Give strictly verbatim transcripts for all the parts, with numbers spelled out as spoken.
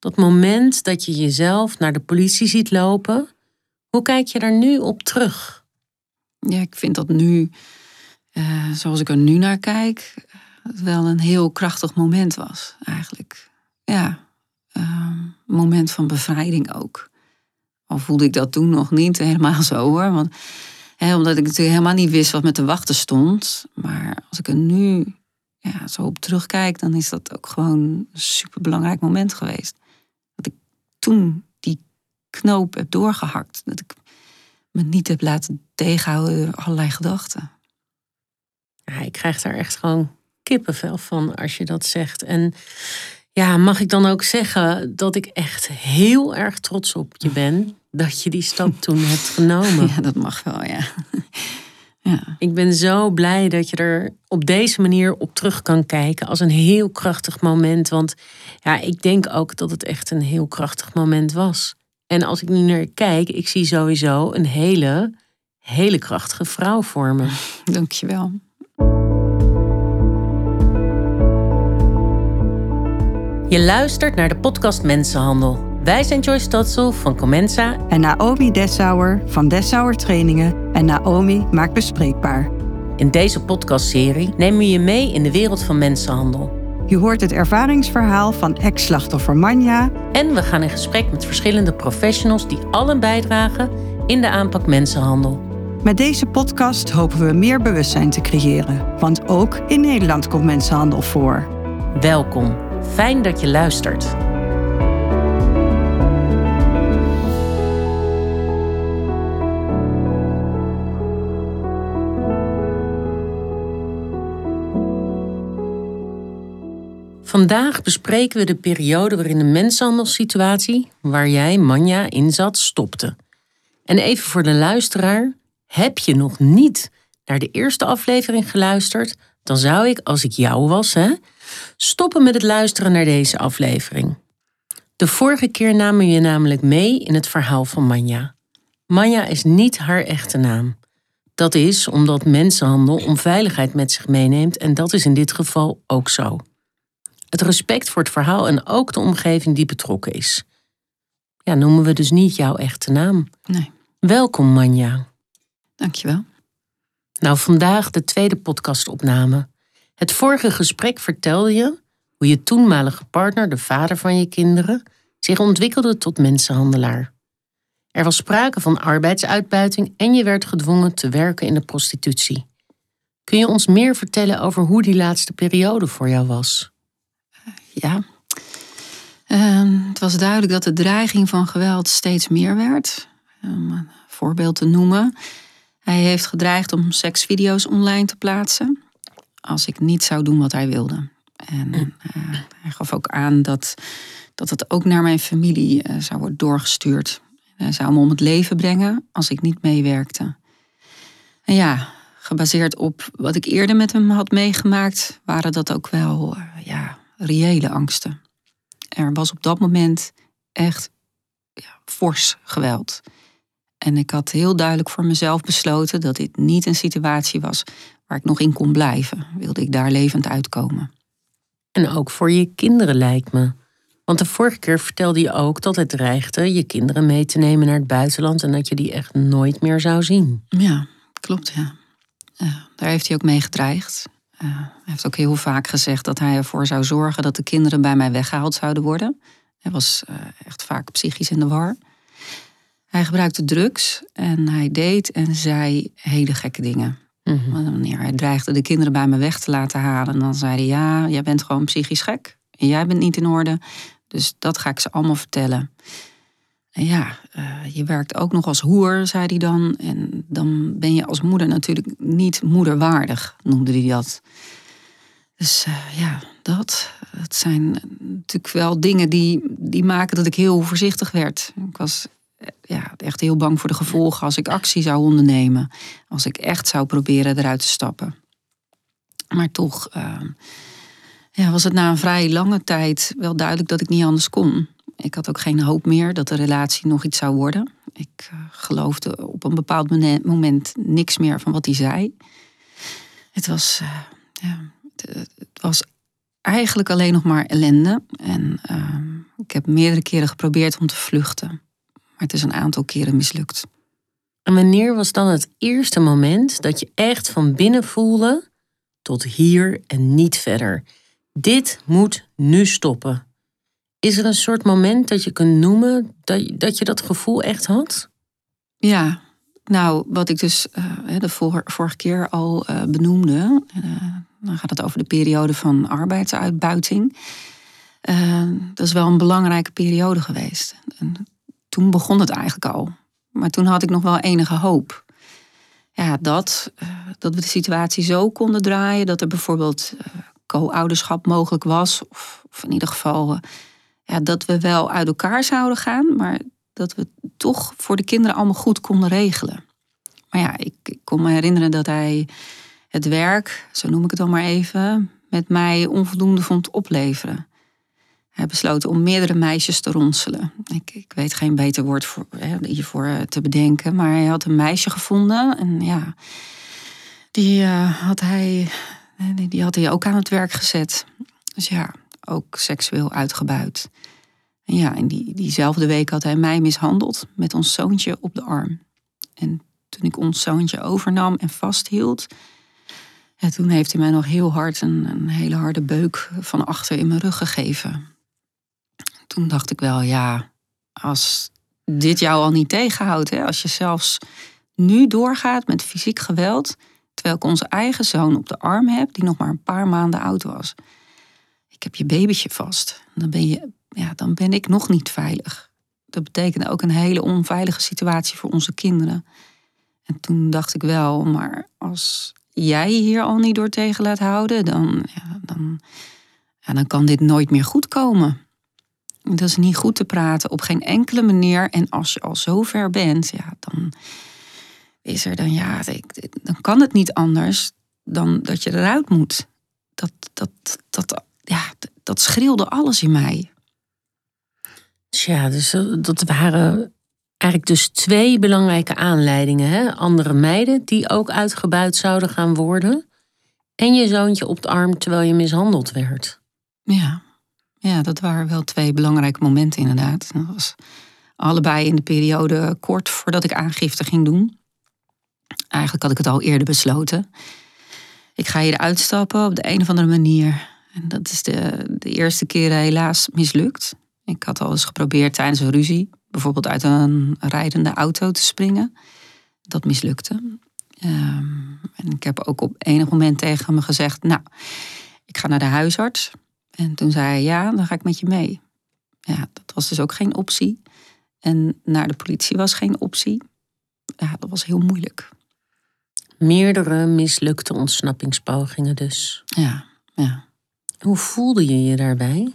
Dat moment dat je jezelf naar de politie ziet lopen. Hoe kijk je daar nu op terug? Ja, ik vind dat nu, uh, zoals ik er nu naar kijk, het wel een heel krachtig moment was, eigenlijk. Ja, uh, een moment van bevrijding ook. Al voelde ik dat toen nog niet helemaal zo, hoor. Want, hè, omdat ik natuurlijk helemaal niet wist wat me te wachten stond. Maar als ik er nu ja, zo op terugkijk, dan is dat ook gewoon een superbelangrijk moment geweest. Dat ik toen die knoop heb doorgehakt. Dat ik me niet heb laten tegenhouden door allerlei gedachten. Ja, ik krijg daar echt gewoon kippenvel van als je dat zegt. En ja, mag ik dan ook zeggen dat ik echt heel erg trots op je ben dat je die stap toen hebt genomen. Ja, dat mag wel, ja. Ja. Ik ben zo blij dat je er op deze manier op terug kan kijken als een heel krachtig moment. Want ja, ik denk ook dat het echt een heel krachtig moment was. En als ik nu naar kijk, ik zie sowieso een hele, hele krachtige vrouw voor me. Dank je wel. Je luistert naar de podcast Mensenhandel. Wij zijn Joyce Stadsel van Comensa en Naomi Dessauer van Dessauer Trainingen en Naomi Maakt Bespreekbaar. In deze podcastserie nemen we je mee in de wereld van mensenhandel. Je hoort het ervaringsverhaal van ex-slachtoffer Manja. En we gaan in gesprek met verschillende professionals die allen bijdragen in de aanpak mensenhandel. Met deze podcast hopen we meer bewustzijn te creëren. Want ook in Nederland komt mensenhandel voor. Welkom. Fijn dat je luistert. Vandaag bespreken we de periode waarin de mensenhandelssituatie, waar jij, Manja, in zat, stopte. En even voor de luisteraar, heb je nog niet naar de eerste aflevering geluisterd, dan zou ik, als ik jou was, hè, stoppen met het luisteren naar deze aflevering. De vorige keer namen we je namelijk mee in het verhaal van Manja. Manja is niet haar echte naam. Dat is omdat mensenhandel onveiligheid met zich meeneemt en dat is in dit geval ook zo. Het respect voor het verhaal en ook de omgeving die betrokken is. Ja, noemen we dus niet jouw echte naam. Nee. Welkom, Manja. Dankjewel. Nou, vandaag de tweede podcastopname. Het vorige gesprek vertelde je hoe je toenmalige partner, de vader van je kinderen, zich ontwikkelde tot mensenhandelaar. Er was sprake van arbeidsuitbuiting en je werd gedwongen te werken in de prostitutie. Kun je ons meer vertellen over hoe die laatste periode voor jou was? Ja, uh, het was duidelijk dat de dreiging van geweld steeds meer werd. Om een voorbeeld te noemen. Hij heeft gedreigd om seksvideo's online te plaatsen als ik niet zou doen wat hij wilde. En uh, hij gaf ook aan dat, dat het ook naar mijn familie uh, zou worden doorgestuurd. Hij zou me om het leven brengen als ik niet meewerkte. En ja, gebaseerd op wat ik eerder met hem had meegemaakt, waren dat ook wel uh, ja, reële angsten. Er was op dat moment echt ja, fors geweld. En ik had heel duidelijk voor mezelf besloten dat dit niet een situatie was waar ik nog in kon blijven. Wilde ik daar levend uitkomen. En ook voor je kinderen lijkt me. Want de vorige keer vertelde je ook dat het dreigde je kinderen mee te nemen naar het buitenland en dat je die echt nooit meer zou zien. Ja, klopt, ja. Uh, daar heeft hij ook mee gedreigd. Uh, hij heeft ook heel vaak gezegd dat hij ervoor zou zorgen dat de kinderen bij mij weggehaald zouden worden. Hij was uh, echt vaak psychisch in de war. Hij gebruikte drugs en hij deed en zei hele gekke dingen. Mm-hmm. Wanneer hij dreigde de kinderen bij me weg te laten halen, dan zei hij: ja, jij bent gewoon psychisch gek. En jij bent niet in orde. Dus dat ga ik ze allemaal vertellen. En ja, uh, je werkt ook nog als hoer, zei hij dan. En dan ben je als moeder natuurlijk niet moederwaardig, noemde hij dat. Dus uh, ja, dat. Het zijn natuurlijk wel dingen die, die maken dat ik heel voorzichtig werd. Ik was ja, echt heel bang voor de gevolgen als ik actie zou ondernemen. Als ik echt zou proberen eruit te stappen. Maar toch uh, ja, was het na een vrij lange tijd wel duidelijk dat ik niet anders kon. Ik had ook geen hoop meer dat de relatie nog iets zou worden. Ik uh, geloofde op een bepaald moment niks meer van wat hij zei. Het was, uh, ja, het, het was eigenlijk alleen nog maar ellende. En uh, ik heb meerdere keren geprobeerd om te vluchten. Maar het is een aantal keren mislukt. En wanneer was dan het eerste moment dat je echt van binnen voelde... tot hier en niet verder? Dit moet nu stoppen. Is er een soort moment dat je kunt noemen dat, dat je dat gevoel echt had? Ja, nou, wat ik dus uh, de vor, vorige keer al uh, benoemde... Uh, dan gaat het over de periode van arbeidsuitbuiting. Uh, dat is wel een belangrijke periode geweest. En toen begon het eigenlijk al. Maar toen had ik nog wel enige hoop. Ja, dat, uh, dat we de situatie zo konden draaien... dat er bijvoorbeeld uh, co-ouderschap mogelijk was. Of, of in ieder geval uh, ja, dat we wel uit elkaar zouden gaan... maar dat we toch voor de kinderen allemaal goed konden regelen. Maar ja, ik, ik kon me herinneren dat hij het werk... zo noem ik het dan maar even... met mij onvoldoende vond opleveren. Hij besloot om meerdere meisjes te ronselen. Ik, ik weet geen beter woord voor, hè, hiervoor te bedenken. Maar hij had een meisje gevonden. En ja, die, uh, had hij, die had hij ook aan het werk gezet. Dus ja, ook seksueel uitgebuit. En ja, in die, diezelfde week had hij mij mishandeld met ons zoontje op de arm. En toen ik ons zoontje overnam en vasthield... Ja, toen heeft hij mij nog heel hard een, een hele harde beuk van achter in mijn rug gegeven. Toen dacht ik wel, ja, als dit jou al niet tegenhoudt... Hè, als je zelfs nu doorgaat met fysiek geweld... terwijl ik onze eigen zoon op de arm heb... die nog maar een paar maanden oud was. Ik heb je babytje vast. Dan ben, je, ja, dan ben ik nog niet veilig. Dat betekende ook een hele onveilige situatie voor onze kinderen. En toen dacht ik wel, maar als jij hier al niet door tegen laat houden... dan, ja, dan, ja, dan kan dit nooit meer goed komen. Dat is niet goed te praten, op geen enkele manier. En als je al zo ver bent, ja, dan is er dan, ja, dan kan het niet anders dan dat je eruit moet. Dat, dat, dat, ja, dat schreeuwde alles in mij. Tja, dus dat waren eigenlijk dus twee belangrijke aanleidingen. Hè? Andere meiden die ook uitgebuit zouden gaan worden. En je zoontje op de arm terwijl je mishandeld werd. Ja. Ja, dat waren wel twee belangrijke momenten inderdaad. Dat was allebei in de periode kort voordat ik aangifte ging doen. Eigenlijk had ik het al eerder besloten. Ik ga hier uitstappen op de een of andere manier. En dat is de, de eerste keer helaas mislukt. Ik had al eens geprobeerd tijdens een ruzie... bijvoorbeeld uit een rijdende auto te springen. Dat mislukte. Um, en ik heb ook op enig moment tegen hem gezegd... nou, ik ga naar de huisarts... En toen zei hij, ja, dan ga ik met je mee. Ja, dat was dus ook geen optie. En naar de politie was geen optie. Ja, dat was heel moeilijk. Meerdere mislukte ontsnappingspogingen dus. Ja, ja. Hoe voelde je je daarbij?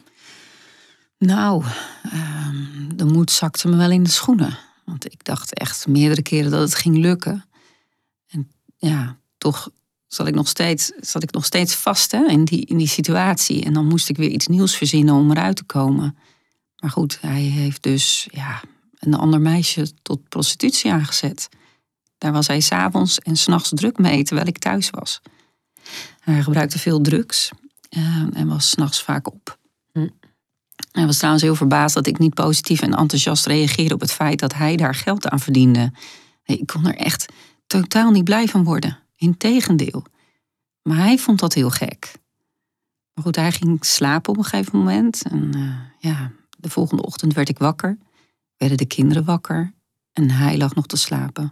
Nou, uh, de moed zakte me wel in de schoenen. Want ik dacht echt meerdere keren dat het ging lukken. En ja, toch... Zat ik nog steeds, zat ik nog steeds vast hè, in, die, in die situatie. En dan moest ik weer iets nieuws verzinnen om eruit te komen. Maar goed, hij heeft dus ja, een ander meisje tot prostitutie aangezet. Daar was hij 's avonds en 's nachts druk mee, terwijl ik thuis was. Hij gebruikte veel drugs uh, en was 's nachts vaak op. Hm. Hij was trouwens heel verbaasd dat ik niet positief en enthousiast reageerde op het feit dat hij daar geld aan verdiende. Ik kon er echt totaal niet blij van worden. Integendeel. Maar hij vond dat heel gek. Maar goed, hij ging slapen op een gegeven moment. En uh, ja, de volgende ochtend werd ik wakker. Werden de kinderen wakker. En hij lag nog te slapen.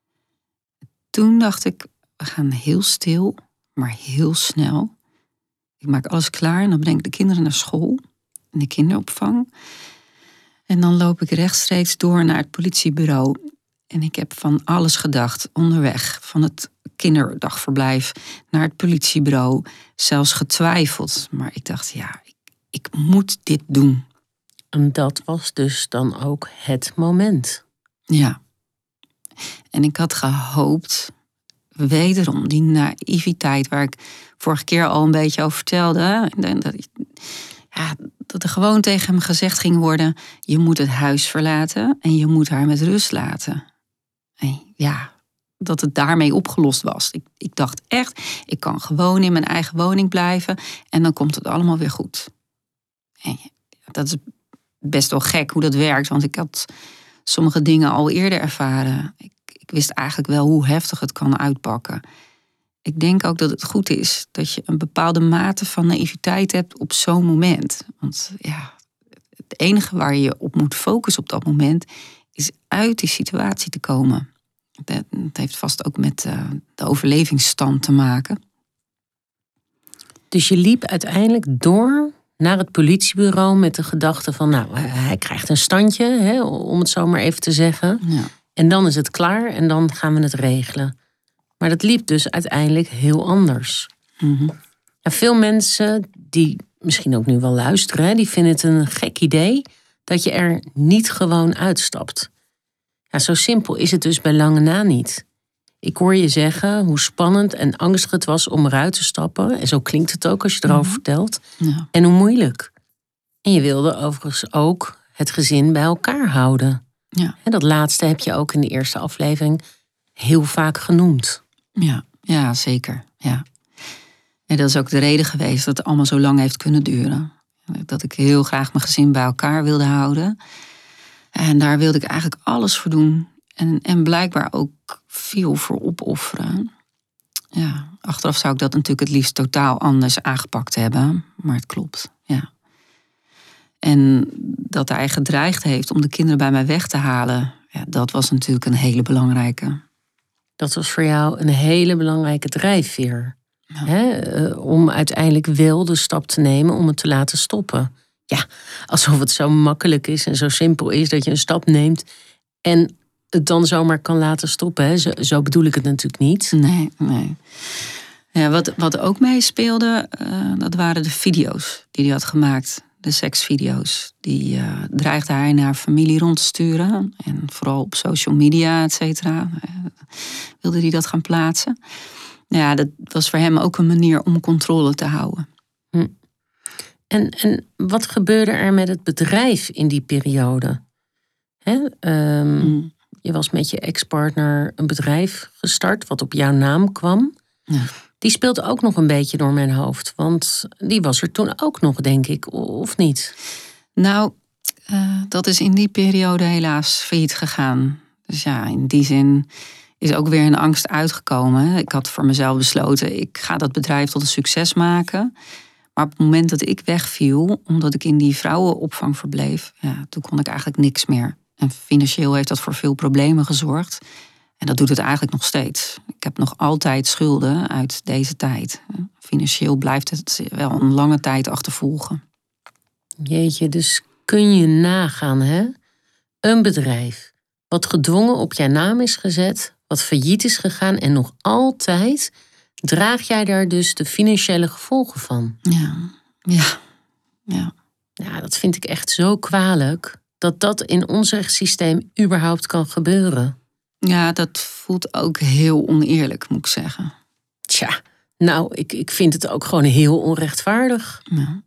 Toen dacht ik, we gaan heel stil, maar heel snel. Ik maak alles klaar en dan breng ik de kinderen naar school. In de kinderopvang. En dan loop ik rechtstreeks door naar het politiebureau. En ik heb van alles gedacht onderweg. Van het kinderdagverblijf naar het politiebureau. Zelfs getwijfeld. Maar ik dacht, ja, ik, ik moet dit doen. En dat was dus dan ook het moment. Ja. En ik had gehoopt, wederom, die naïviteit waar ik vorige keer al een beetje over vertelde. Dat, ja, dat er gewoon tegen hem gezegd ging worden, je moet het huis verlaten en je moet haar met rust laten. En ja, dat het daarmee opgelost was. Ik, ik dacht echt, ik kan gewoon in mijn eigen woning blijven en dan komt het allemaal weer goed. En dat is best wel gek hoe dat werkt, want ik had sommige dingen al eerder ervaren. Ik, ik wist eigenlijk wel hoe heftig het kan uitpakken. Ik denk ook dat het goed is dat je een bepaalde mate van naïviteit hebt op zo'n moment. Want ja, het enige waar je op moet focussen op dat moment is uit die situatie te komen. Dat heeft vast ook met uh, de overlevingsstand te maken. Dus je liep uiteindelijk door naar het politiebureau met de gedachte van, nou, hij krijgt een standje, hè, om het zo maar even te zeggen. Ja. En dan is het klaar en dan gaan we het regelen. Maar dat liep dus uiteindelijk heel anders. Mm-hmm. Ja, veel mensen die misschien ook nu wel luisteren, hè, die vinden het een gek idee dat je er niet gewoon uitstapt. Ja, zo simpel is het dus bij lange na niet. Ik hoor je zeggen hoe spannend en angstig het was om eruit te stappen. En zo klinkt het ook als je erover mm-hmm. vertelt. Ja. En hoe moeilijk. En je wilde overigens ook het gezin bij elkaar houden. Ja. En dat laatste heb je ook in de eerste aflevering heel vaak genoemd. Ja, ja zeker. Ja. En dat is ook de reden geweest dat het allemaal zo lang heeft kunnen duren. Dat ik heel graag mijn gezin bij elkaar wilde houden. En daar wilde ik eigenlijk alles voor doen. En, en blijkbaar ook veel voor opofferen. Ja, achteraf zou ik dat natuurlijk het liefst totaal anders aangepakt hebben. Maar het klopt, ja. En dat hij gedreigd heeft om de kinderen bij mij weg te halen, ja, dat was natuurlijk een hele belangrijke. Dat was voor jou een hele belangrijke drijfveer. Ja. Hè? Om uiteindelijk wel de stap te nemen om het te laten stoppen. Ja, alsof het zo makkelijk is en zo simpel is dat je een stap neemt en het dan zomaar kan laten stoppen. Hè? Zo, zo bedoel ik het natuurlijk niet. Nee, nee. Ja, wat, wat ook meespeelde, uh, dat waren de video's die hij had gemaakt. De seksvideo's. Die uh, dreigde hij naar familie rond te sturen. En vooral op social media, et cetera. Uh, wilde hij dat gaan plaatsen. Ja, dat was voor hem ook een manier om controle te houden. Hm. En, en wat gebeurde er met het bedrijf in die periode? Hè? Um, hm. Je was met je ex-partner een bedrijf gestart wat op jouw naam kwam. Ja. Die speelt ook nog een beetje door mijn hoofd. Want die was er toen ook nog, denk ik, of niet? Nou, uh, dat is in die periode helaas failliet gegaan. Dus ja, in die zin is ook weer een angst uitgekomen. Ik had voor mezelf besloten, ik ga dat bedrijf tot een succes maken. Maar op het moment dat ik wegviel, omdat ik in die vrouwenopvang verbleef, ja, toen kon ik eigenlijk niks meer. En financieel heeft dat voor veel problemen gezorgd. En dat doet het eigenlijk nog steeds. Ik heb nog altijd schulden uit deze tijd. Financieel blijft het wel een lange tijd achtervolgen. Jeetje, dus kun je nagaan, hè? Een bedrijf wat gedwongen op jouw naam is gezet, wat failliet is gegaan en nog altijd draag jij daar dus de financiële gevolgen van. Ja, ja, ja. Ja, dat vind ik echt zo kwalijk dat dat in ons rechtssysteem überhaupt kan gebeuren. Ja, dat voelt ook heel oneerlijk, moet ik zeggen. Tja, nou, ik, ik vind het ook gewoon heel onrechtvaardig. Ja,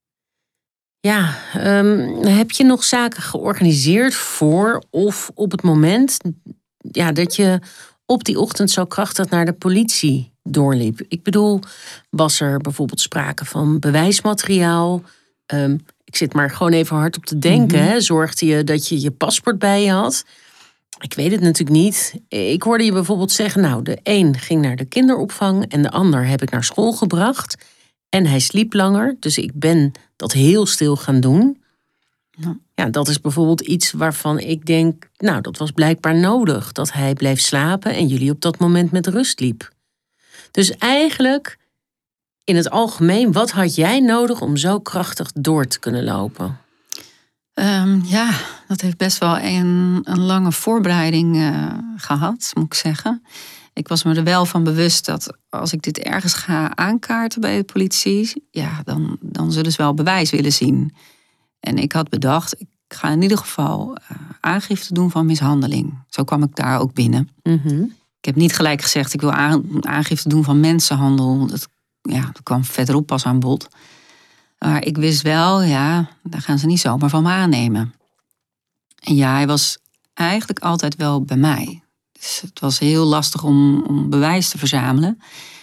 ja um, heb je nog zaken georganiseerd voor of op het moment ja, dat je op die ochtend zo krachtig naar de politie doorliep? Ik bedoel, was er bijvoorbeeld sprake van bewijsmateriaal? Um, ik zit maar gewoon even hard op te denken. Mm-hmm. Hè? Zorgde je dat je je paspoort bij je had? Ik weet het natuurlijk niet. Ik hoorde je bijvoorbeeld zeggen, nou, de een ging naar de kinderopvang en de ander heb ik naar school gebracht. En hij sliep langer, dus ik ben dat heel stil gaan doen. Ja. Ja, dat is bijvoorbeeld iets waarvan ik denk, nou, dat was blijkbaar nodig. Dat hij bleef slapen en jullie op dat moment met rust liep. Dus eigenlijk, in het algemeen, wat had jij nodig om zo krachtig door te kunnen lopen? Um, ja, dat heeft best wel een, een lange voorbereiding uh, gehad, moet ik zeggen. Ik was me er wel van bewust dat als ik dit ergens ga aankaarten bij de politie, ja, dan, dan zullen ze wel bewijs willen zien. En ik had bedacht, ik ga in ieder geval uh, aangifte doen van mishandeling. Zo kwam ik daar ook binnen. Mm-hmm. Ik heb niet gelijk gezegd, ik wil aangifte doen van mensenhandel. Dat, ja, dat kwam verderop pas aan bod. Maar ik wist wel, ja, daar gaan ze niet zomaar van me aannemen. En ja, hij was eigenlijk altijd wel bij mij. Dus het was heel lastig om, om bewijs te verzamelen.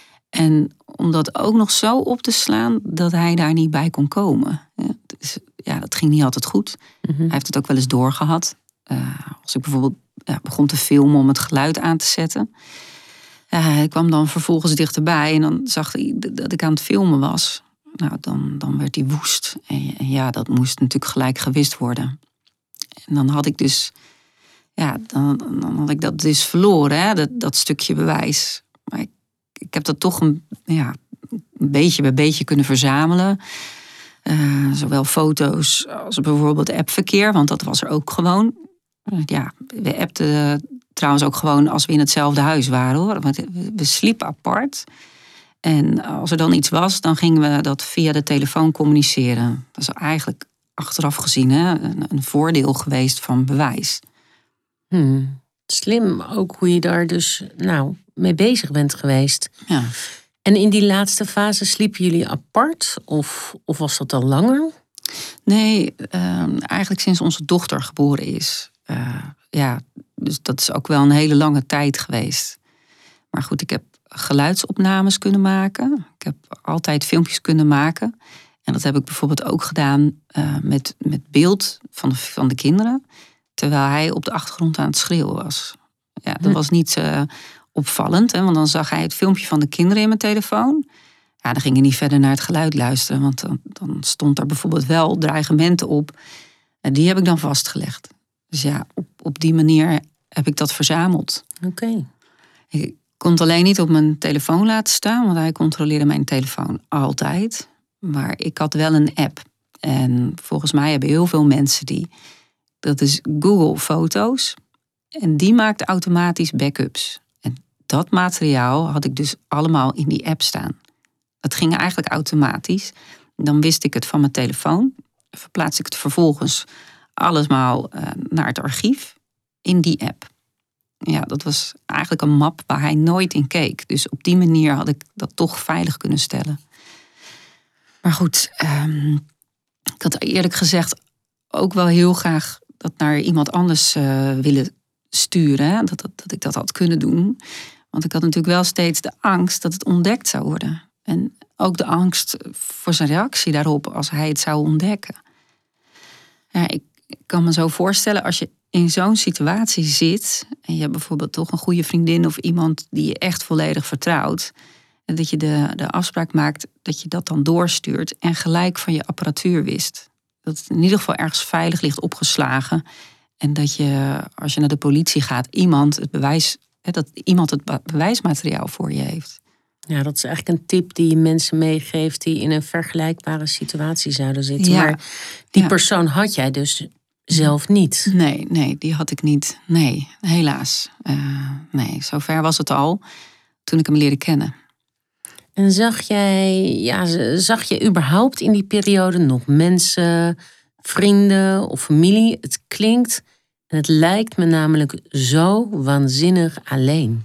En om dat ook nog zo op te slaan dat hij daar niet bij kon komen. Ja, dus, ja dat ging niet altijd goed. Mm-hmm. Hij heeft het ook wel eens doorgehad. Uh, als ik bijvoorbeeld ja, begon te filmen om het geluid aan te zetten. Uh, hij kwam dan vervolgens dichterbij en dan zag hij dat ik aan het filmen was. Nou, dan, dan werd hij woest. En, en ja, dat moest natuurlijk gelijk gewist worden. En dan had ik dus... Ja, dan, dan had ik dat dus verloren, hè, dat, dat stukje bewijs. Maar ik, ik heb dat toch een, ja, een beetje bij beetje kunnen verzamelen. Uh, zowel foto's als bijvoorbeeld appverkeer, want dat was er ook gewoon. Ja, we appten trouwens ook gewoon als we in hetzelfde huis waren, hoor. Want we, we sliepen apart. En als er dan iets was, dan gingen we dat via de telefoon communiceren. Dat is eigenlijk achteraf gezien hè, een, een voordeel geweest van bewijs. Hmm. Slim ook hoe je daar dus nou, mee bezig bent geweest. Ja. En in die laatste fase sliepen jullie apart? Of, of was dat al langer? Nee, uh, eigenlijk sinds onze dochter geboren is. Uh, ja, dus dat is ook wel een hele lange tijd geweest. Maar goed, ik heb geluidsopnames kunnen maken. Ik heb altijd filmpjes kunnen maken. En dat heb ik bijvoorbeeld ook gedaan uh, met, met beeld van de, van de kinderen. Terwijl hij op de achtergrond aan het schreeuwen was. Ja, dat hm. was niet uh, opvallend. Hè, want dan zag hij het filmpje van de kinderen in mijn telefoon. Ja, dan ging hij niet verder naar het geluid luisteren. Want dan, dan stond er bijvoorbeeld wel dreigementen op. En die heb ik dan vastgelegd. Dus ja, op, op die manier heb ik dat verzameld. Oké. Okay. Ik kon het alleen niet op mijn telefoon laten staan. Want hij controleerde mijn telefoon altijd. Maar ik had wel een app. En volgens mij hebben heel veel mensen die... Dat is Google Foto's. En die maakt automatisch backups. En dat materiaal had ik dus allemaal in die app staan. Dat ging eigenlijk automatisch. Dan wist ik het van mijn telefoon. Verplaats ik het vervolgens allesmaal uh, naar het archief in die app. Ja, dat was eigenlijk een map waar hij nooit in keek. Dus op die manier had ik dat toch veilig kunnen stellen. Maar goed, um, ik had eerlijk gezegd ook wel heel graag dat naar iemand anders uh, willen sturen. Hè? Dat, dat, dat ik dat had kunnen doen. Want ik had natuurlijk wel steeds de angst dat het ontdekt zou worden. En ook de angst voor zijn reactie daarop als hij het zou ontdekken. Ja, ik, ik kan me zo voorstellen als je in zo'n situatie zit... en je hebt bijvoorbeeld toch een goede vriendin of iemand die je echt volledig vertrouwt... en dat je de, de afspraak maakt dat je dat dan doorstuurt... en gelijk van je apparatuur wist. Dat het in ieder geval ergens veilig ligt opgeslagen... en dat je, als je naar de politie gaat, iemand het bewijs, dat iemand het bewijsmateriaal voor je heeft. Ja, dat is eigenlijk een tip die je mensen meegeeft die in een vergelijkbare situatie zouden zitten. Ja. Maar die ja. persoon had jij dus zelf niet. Nee, nee, die had ik niet. Nee, helaas. Uh, nee, zover was het al toen ik hem leerde kennen. En zag jij, ja, zag je überhaupt in die periode nog mensen, vrienden of familie? Het klinkt en het lijkt me namelijk zo waanzinnig alleen.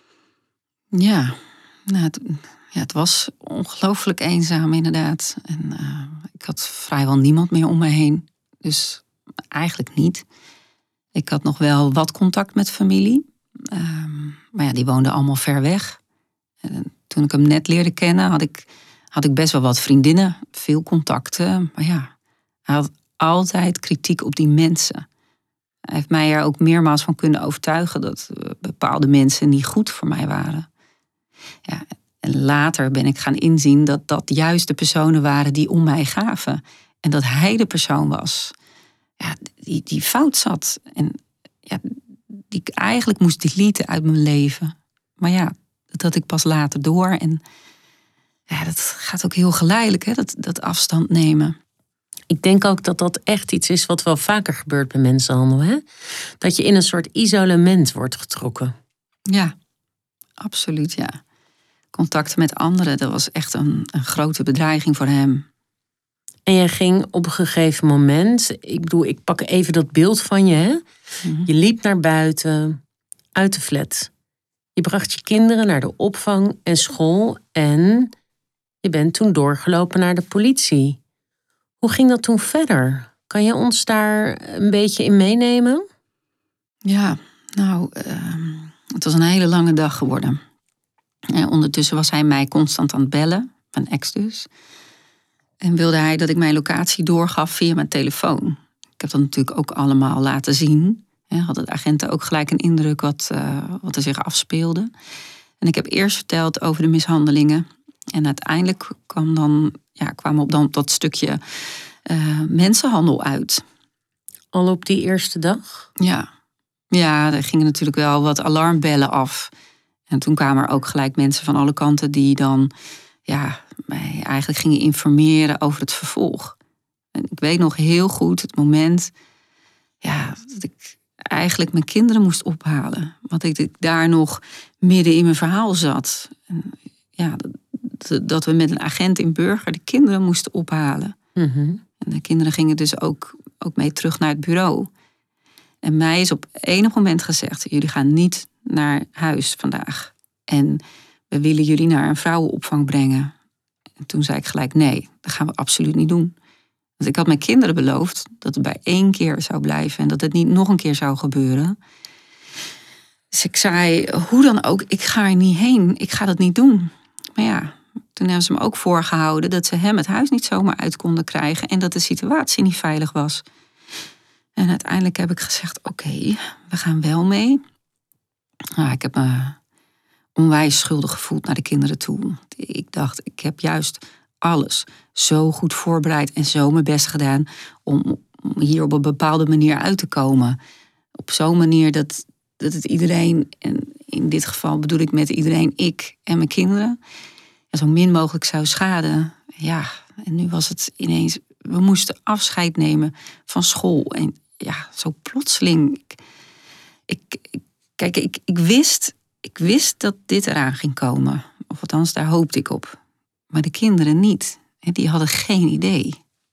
Ja, nou, het, ja, het was ongelooflijk eenzaam inderdaad. En uh, ik had vrijwel niemand meer om me heen. Dus eigenlijk niet. Ik had nog wel wat contact met familie. Uh, maar ja, die woonden allemaal ver weg. En toen ik hem net leerde kennen, had ik, had ik best wel wat vriendinnen. Veel contacten. Maar ja, hij had altijd kritiek op die mensen. Hij heeft mij er ook meermaals van kunnen overtuigen dat bepaalde mensen niet goed voor mij waren. Ja, en later ben ik gaan inzien dat dat juist de personen waren die om mij gaven. En dat hij de persoon was ja, die, die fout zat. En ja, die ik eigenlijk moest deleten uit mijn leven. Maar ja, dat had ik pas later door. En ja, dat gaat ook heel geleidelijk, hè, dat, dat afstand nemen. Ik denk ook dat dat echt iets is wat wel vaker gebeurt bij mensenhandel. Hè? Dat je in een soort isolement wordt getrokken. Ja, absoluut, ja. Contacten met anderen, dat was echt een, een grote bedreiging voor hem. En jij ging op een gegeven moment, ik bedoel, ik pak even dat beeld van je. Hè? Mm-hmm. Je liep naar buiten, uit de flat. Je bracht je kinderen naar de opvang en school en je bent toen doorgelopen naar de politie. Hoe ging dat toen verder? Kan je ons daar een beetje in meenemen? Ja, nou, uh, Het was een hele lange dag geworden. En ondertussen was hij mij constant aan het bellen, mijn ex dus. En wilde hij dat ik mijn locatie doorgaf via mijn telefoon. Ik heb dat natuurlijk ook allemaal laten zien. He, hadden de agenten ook gelijk een indruk wat, uh, wat er zich afspeelde. En ik heb eerst verteld over de mishandelingen. En uiteindelijk kwam, dan, ja, kwam op dan dat stukje uh, mensenhandel uit. Al op die eerste dag? Ja. Ja, er gingen natuurlijk wel wat alarmbellen af. En toen kwamen er ook gelijk mensen van alle kanten die dan ja, mij eigenlijk gingen informeren over het vervolg. En ik weet nog heel goed het moment ja, dat ik eigenlijk mijn kinderen moest ophalen. Want ik daar nog midden in mijn verhaal zat. En ja, dat, dat we met een agent in Burger de kinderen moesten ophalen. Mm-hmm. En de kinderen gingen dus ook, ook mee terug naar het bureau. En mij is op enig moment gezegd, jullie gaan niet naar huis vandaag. En we willen jullie naar een vrouwenopvang brengen. En toen zei ik gelijk, nee, dat gaan we absoluut niet doen. Want ik had mijn kinderen beloofd dat het bij één keer zou blijven. En dat het niet nog een keer zou gebeuren. Dus ik zei, hoe dan ook, ik ga er niet heen. Ik ga dat niet doen. Maar ja, toen hebben ze me ook voorgehouden dat ze hem het huis niet zomaar uit konden krijgen. En dat de situatie niet veilig was. En uiteindelijk heb ik gezegd, oké, okay, we gaan wel mee. Nou, ik heb me onwijs schuldig gevoeld naar de kinderen toe. Ik dacht, ik heb juist alles zo goed voorbereid en zo mijn best gedaan om hier op een bepaalde manier uit te komen. Op zo'n manier dat, dat het iedereen, en in dit geval bedoel ik met iedereen, ik en mijn kinderen, ja, zo min mogelijk zou schaden. Ja, en nu was het ineens, we moesten afscheid nemen van school. En ja, zo plotseling. Ik, ik, ik, kijk, ik, ik, wist, ik wist dat dit eraan ging komen. Of althans, daar hoopte ik op. Maar de kinderen niet. Die hadden geen idee.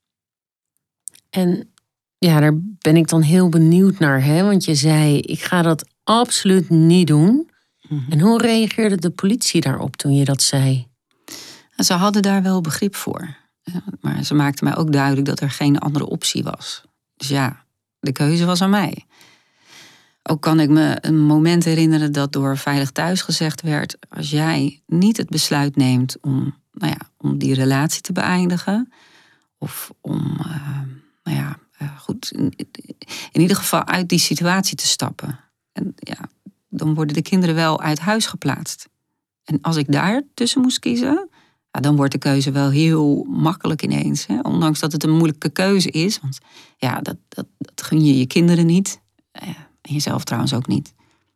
En ja, daar ben ik dan heel benieuwd naar. Hè? Want je zei, ik ga dat absoluut niet doen. Mm-hmm. En hoe reageerde de politie daarop toen je dat zei? Ze hadden daar wel begrip voor. Maar ze maakten mij ook duidelijk dat er geen andere optie was. Dus ja, de keuze was aan mij. Ook kan ik me een moment herinneren dat door Veilig Thuis gezegd werd, als jij niet het besluit neemt om, nou ja, om die relatie te beëindigen, of om uh, nou ja, uh, goed, in, in ieder geval uit die situatie te stappen. En ja, dan worden de kinderen wel uit huis geplaatst. En als ik daar tussen moest kiezen, ja, dan wordt de keuze wel heel makkelijk ineens. Hè? Ondanks dat het een moeilijke keuze is. Want ja, dat, dat, dat gun je je kinderen niet. En jezelf trouwens ook niet.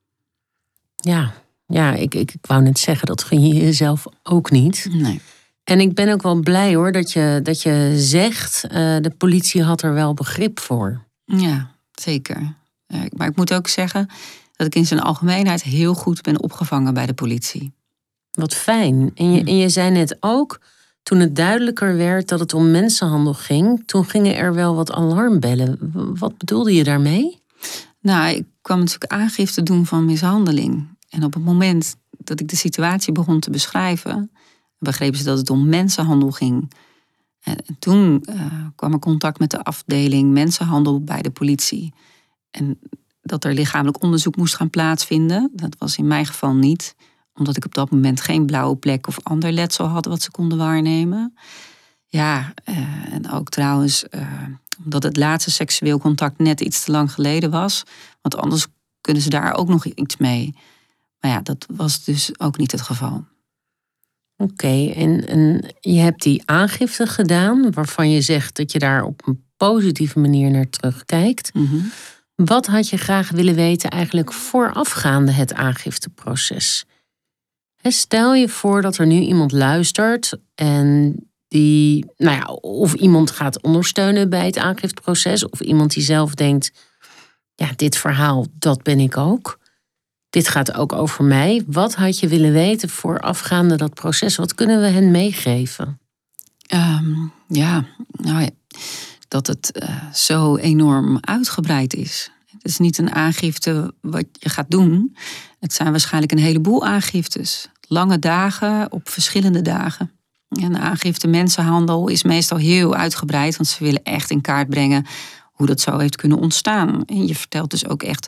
Ja, ja ik, ik, ik wou net zeggen, dat gun je jezelf ook niet. Nee. En ik ben ook wel blij hoor, dat je, dat je zegt, uh, de politie had er wel begrip voor. Ja, zeker. Uh, maar ik moet ook zeggen dat ik in zijn algemeenheid heel goed ben opgevangen bij de politie. Wat fijn. En je, en je zei net ook, toen het duidelijker werd dat het om mensenhandel ging, toen gingen er wel wat alarmbellen. Wat bedoelde je daarmee? Nou, ik kwam natuurlijk aangifte doen van mishandeling. En op het moment dat ik de situatie begon te beschrijven, begrepen ze dat het om mensenhandel ging. En toen uh, kwam er contact met de afdeling mensenhandel bij de politie. En dat er lichamelijk onderzoek moest gaan plaatsvinden, dat was in mijn geval niet. Omdat ik op dat moment geen blauwe plek of ander letsel had wat ze konden waarnemen. Ja, uh, en ook trouwens, uh, omdat het laatste seksueel contact net iets te lang geleden was. Want anders kunnen ze daar ook nog iets mee. Maar ja, dat was dus ook niet het geval. Oké, okay, en, en je hebt die aangifte gedaan, waarvan je zegt dat je daar op een positieve manier naar terugkijkt. Mm-hmm. Wat had je graag willen weten eigenlijk voorafgaande het aangifteproces? Stel je voor dat er nu iemand luistert en die, nou ja, of iemand gaat ondersteunen bij het aangifteproces, of iemand die zelf denkt, ja, dit verhaal, dat ben ik ook. Dit gaat ook over mij. Wat had je willen weten voorafgaande dat proces? Wat kunnen we hen meegeven? Um, ja, nou ja, dat het uh, zo enorm uitgebreid is. Het is niet een aangifte wat je gaat doen. Het zijn waarschijnlijk een heleboel aangiftes. Lange dagen op verschillende dagen. En de aangifte mensenhandel is meestal heel uitgebreid, want ze willen echt in kaart brengen hoe dat zo heeft kunnen ontstaan. En je vertelt dus ook echt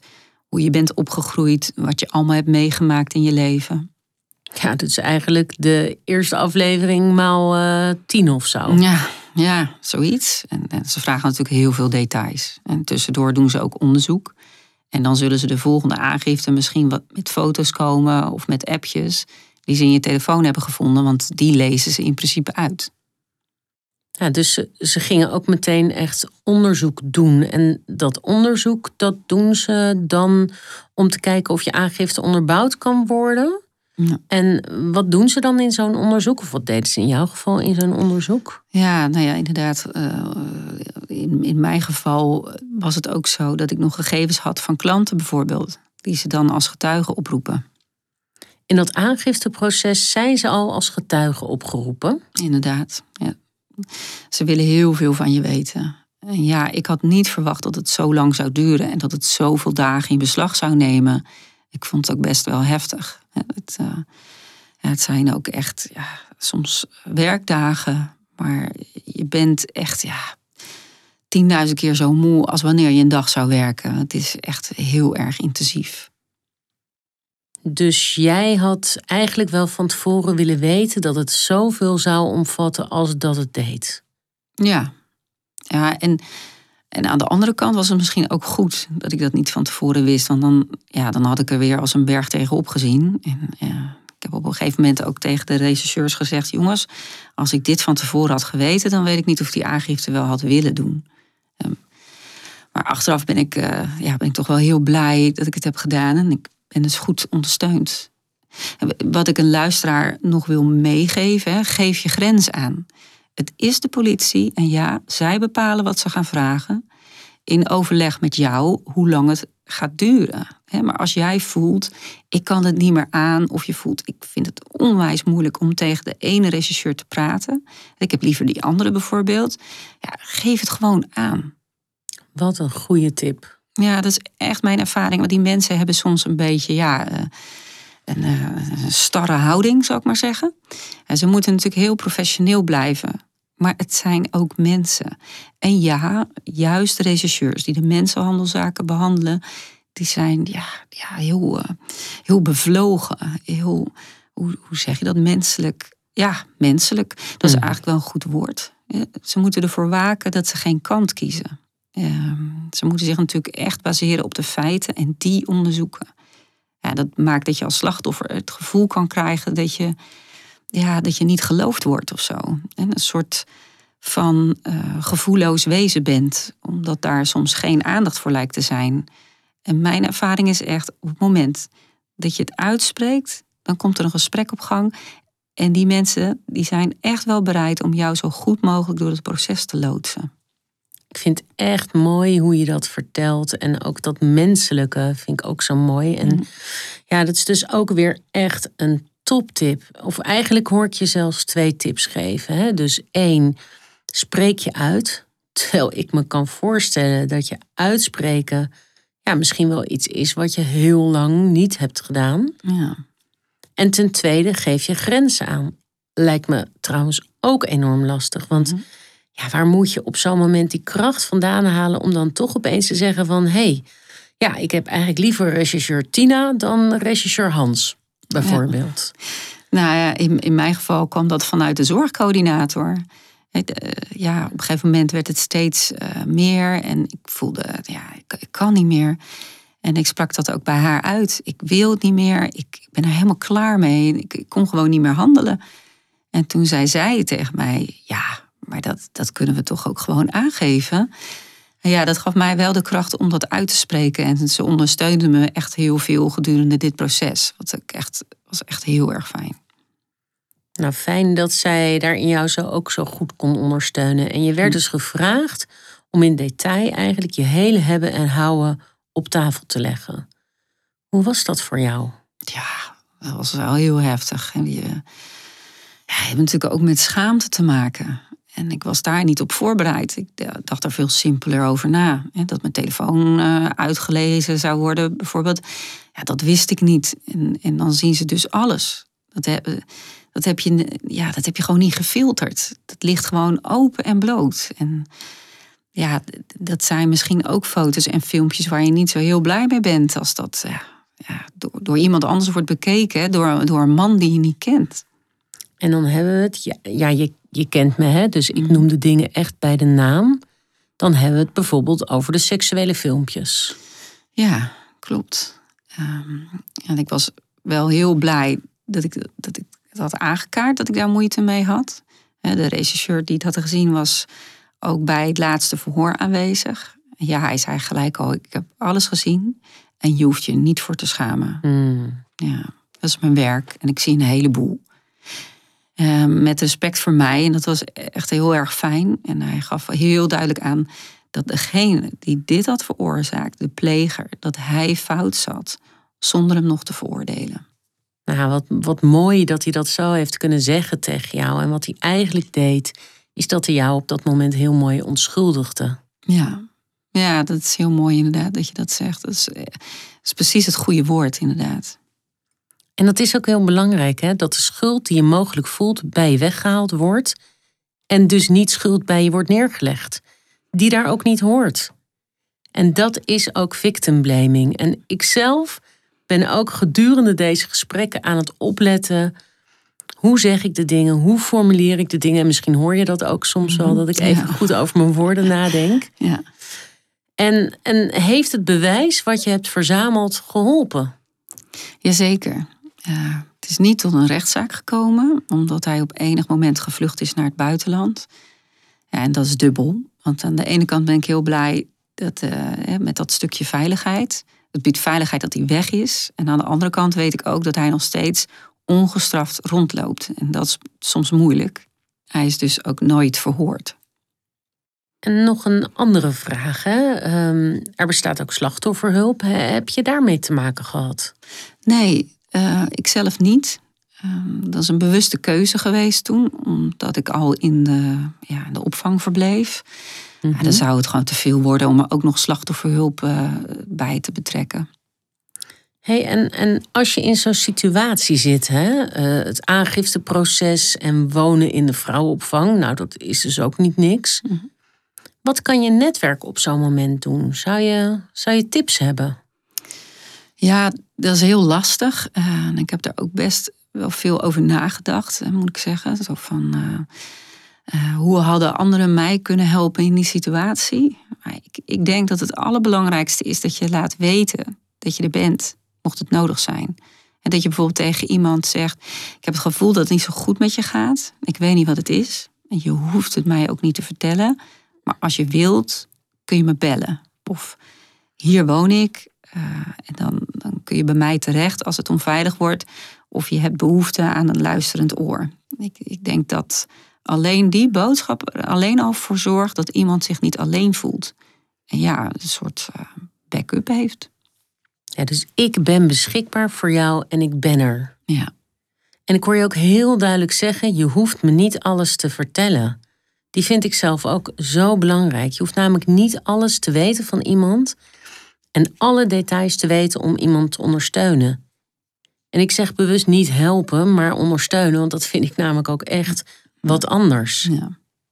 hoe je bent opgegroeid, wat je allemaal hebt meegemaakt in je leven. Ja, dat is eigenlijk de eerste aflevering maal uh, tien of zo. Ja, ja zoiets. En, en ze vragen natuurlijk heel veel details. En tussendoor doen ze ook onderzoek. En dan zullen ze de volgende aangifte misschien wat met foto's komen of met appjes die ze in je telefoon hebben gevonden, want die lezen ze in principe uit. Ja, dus ze, ze gingen ook meteen echt onderzoek doen. En dat onderzoek, dat doen ze dan om te kijken of je aangifte onderbouwd kan worden. Ja. En wat doen ze dan in zo'n onderzoek? Of wat deden ze in jouw geval in zo'n onderzoek? Ja, nou ja, inderdaad. Uh, in, in mijn geval was het ook zo dat ik nog gegevens had van klanten bijvoorbeeld, die ze dan als getuigen oproepen. In dat aangifteproces zijn ze al als getuigen opgeroepen? Inderdaad, ja. Ze willen heel veel van je weten. En ja, ik had niet verwacht dat het zo lang zou duren en dat het zoveel dagen in beslag zou nemen. Ik vond het ook best wel heftig. Het, uh, ja, het zijn ook echt ja, soms werkdagen, maar je bent echt ja, tienduizend keer zo moe als wanneer je een dag zou werken. Het is echt heel erg intensief. Dus jij had eigenlijk wel van tevoren willen weten dat het zoveel zou omvatten als dat het deed. Ja, ja en, en aan de andere kant was het misschien ook goed dat ik dat niet van tevoren wist. Want dan, ja, dan had ik er weer als een berg tegenop gezien. En, ja, ik heb op een gegeven moment ook tegen de rechercheurs gezegd, jongens, als ik dit van tevoren had geweten, dan weet ik niet of die aangifte wel had willen doen. Um, maar achteraf ben ik, uh, ja, ben ik toch wel heel blij dat ik het heb gedaan. En ik ben dus goed ondersteund. Wat ik een luisteraar nog wil meegeven, hè, geef je grens aan. Het is de politie en ja, zij bepalen wat ze gaan vragen. In overleg met jou hoe lang het gaat duren. Maar als jij voelt, ik kan het niet meer aan, of je voelt, ik vind het onwijs moeilijk om tegen de ene rechercheur te praten. Ik heb liever die andere bijvoorbeeld. Ja, geef het gewoon aan. Wat een goede tip. Ja, dat is echt mijn ervaring. Want die mensen hebben soms een beetje ja, een, een starre houding, zou ik maar zeggen. En ze moeten natuurlijk heel professioneel blijven. Maar het zijn ook mensen. En ja, juist de rechercheurs die de mensenhandelzaken behandelen, die zijn ja, ja, heel, heel bevlogen. Heel, hoe, hoe zeg je dat? Menselijk. Ja, menselijk. Dat is mm. eigenlijk wel een goed woord. Ze moeten ervoor waken dat ze geen kant kiezen. Uh, ze moeten zich natuurlijk echt baseren op de feiten en die onderzoeken. Ja, dat maakt dat je als slachtoffer het gevoel kan krijgen dat je, ja, dat je niet geloofd wordt of zo. En een soort van uh, gevoelloos wezen bent, omdat daar soms geen aandacht voor lijkt te zijn. En mijn ervaring is echt, op het moment dat je het uitspreekt, dan komt er een gesprek op gang. En die mensen die zijn echt wel bereid om jou zo goed mogelijk door het proces te loodsen. Ik vind het echt mooi hoe je dat vertelt. En ook dat menselijke vind ik ook zo mooi. En mm. ja, dat is dus ook weer echt een toptip. Of eigenlijk hoor ik je zelfs twee tips geven. Hè? Dus één, spreek je uit. Terwijl ik me kan voorstellen dat je uitspreken ja, misschien wel iets is wat je heel lang niet hebt gedaan. Ja. En ten tweede, geef je grenzen aan. Lijkt me trouwens ook enorm lastig. Want mm. ja, waar moet je op zo'n moment die kracht vandaan halen om dan toch opeens te zeggen van hé, hey, ja, ik heb eigenlijk liever rechercheur Tina dan rechercheur Hans, bijvoorbeeld. Ja. Nou ja, in, in mijn geval kwam dat vanuit de zorgcoördinator. Ja, op een gegeven moment werd het steeds uh, meer en ik voelde, ja, ik, ik kan niet meer. En ik sprak dat ook bij haar uit. Ik wil het niet meer, ik, ik ben er helemaal klaar mee. Ik, ik kon gewoon niet meer handelen. En toen zei zij tegen mij, ja, maar dat, dat kunnen we toch ook gewoon aangeven. En ja, dat gaf mij wel de kracht om dat uit te spreken. En ze ondersteunde me echt heel veel gedurende dit proces. Wat ik echt, was echt heel erg fijn. Nou, fijn dat zij daarin jou zo ook zo goed kon ondersteunen. En je werd dus gevraagd om in detail eigenlijk je hele hebben en houden op tafel te leggen. Hoe was dat voor jou? Ja, dat was wel heel heftig. En je, ja, je hebt natuurlijk ook met schaamte te maken. En ik was daar niet op voorbereid. Ik dacht er veel simpeler over na. Dat mijn telefoon uitgelezen zou worden, bijvoorbeeld. Ja, dat wist ik niet. En, en dan zien ze dus alles. Dat heb, dat, heb je, ja, dat heb je gewoon niet gefilterd. Dat ligt gewoon open en bloot. En ja, dat zijn misschien ook foto's en filmpjes waar je niet zo heel blij mee bent. Als dat ja, ja, door, door iemand anders wordt bekeken. Hè, door, door een man die je niet kent. En dan hebben we het, ja, ja je, je kent me, hè? Dus ik noem de dingen echt bij de naam. Dan hebben we het bijvoorbeeld over de seksuele filmpjes. Ja, klopt. Um, en ik was wel heel blij dat ik, dat ik het had aangekaart, dat ik daar moeite mee had. De regisseur die het had gezien was ook bij het laatste verhoor aanwezig. Ja, hij zei gelijk al, ik heb alles gezien en je hoeft je niet voor te schamen. Mm. Ja, dat is mijn werk en ik zie een heleboel. Uh, met respect voor mij en dat was echt heel erg fijn. En hij gaf heel duidelijk aan dat degene die dit had veroorzaakt, de pleger, dat hij fout zat, zonder hem nog te veroordelen. Nou, wat, wat mooi dat hij dat zo heeft kunnen zeggen tegen jou. En wat hij eigenlijk deed, is dat hij jou op dat moment heel mooi onschuldigde. Ja, ja, dat is heel mooi inderdaad dat je dat zegt. Dat is, dat is precies het goede woord inderdaad. En dat is ook heel belangrijk, hè? Dat de schuld die je mogelijk voelt bij je weggehaald wordt. En dus niet schuld bij je wordt neergelegd. Die daar ook niet hoort. En dat is ook victim blaming. En ikzelf ben ook gedurende deze gesprekken aan het opletten. Hoe zeg ik de dingen? Hoe formuleer ik de dingen? En misschien hoor je dat ook soms wel, dat ik even ja. goed over mijn woorden nadenk. Ja. En, en heeft het bewijs wat je hebt verzameld geholpen? Jazeker. Uh, het is niet tot een rechtszaak gekomen, omdat hij op enig moment gevlucht is naar het buitenland. Ja, en dat is dubbel. Want aan de ene kant ben ik heel blij dat, uh, met dat stukje veiligheid. Het biedt veiligheid dat hij weg is. En aan de andere kant weet ik ook dat hij nog steeds ongestraft rondloopt. En dat is soms moeilijk. Hij is dus ook nooit verhoord. En nog een andere vraag. Hè? Um, er bestaat ook slachtofferhulp. Heb je daarmee te maken gehad? Nee, uh, ik zelf niet. Um, dat is een bewuste keuze geweest toen. Omdat ik al in de, ja, de opvang verbleef. Mm-hmm. Ja, dan zou het gewoon te veel worden om er ook nog slachtofferhulp uh, bij te betrekken. Hey, en, en als je in zo'n situatie zit, hè, uh, het aangifteproces en wonen in de vrouwenopvang, nou dat is dus ook niet niks. Mm-hmm. Wat kan je netwerk op zo'n moment doen? Zou je, zou je tips hebben? Ja, dat is heel lastig. Uh, ik heb daar ook best wel veel over nagedacht, moet ik zeggen. Zo van, uh, uh, hoe hadden anderen mij kunnen helpen in die situatie? Maar ik, ik denk dat het allerbelangrijkste is dat je laat weten dat je er bent, mocht het nodig zijn. En dat je bijvoorbeeld tegen iemand zegt, ik heb het gevoel dat het niet zo goed met je gaat. Ik weet niet wat het is. En je hoeft het mij ook niet te vertellen. Maar als je wilt, kun je me bellen. Of hier woon ik. Uh, en dan, dan kun je bij mij terecht als het onveilig wordt. Of je hebt behoefte aan een luisterend oor. Ik, ik denk dat alleen die boodschap er alleen al voor zorgt dat iemand zich niet alleen voelt. En ja, een soort uh, backup heeft. Ja, dus ik ben beschikbaar voor jou en ik ben er. Ja. En ik hoor je ook heel duidelijk zeggen, je hoeft me niet alles te vertellen. Die vind ik zelf ook zo belangrijk. Je hoeft namelijk niet alles te weten van iemand en alle details te weten om iemand te ondersteunen. En ik zeg bewust niet helpen, maar ondersteunen, want dat vind ik namelijk ook echt wat anders. Ja.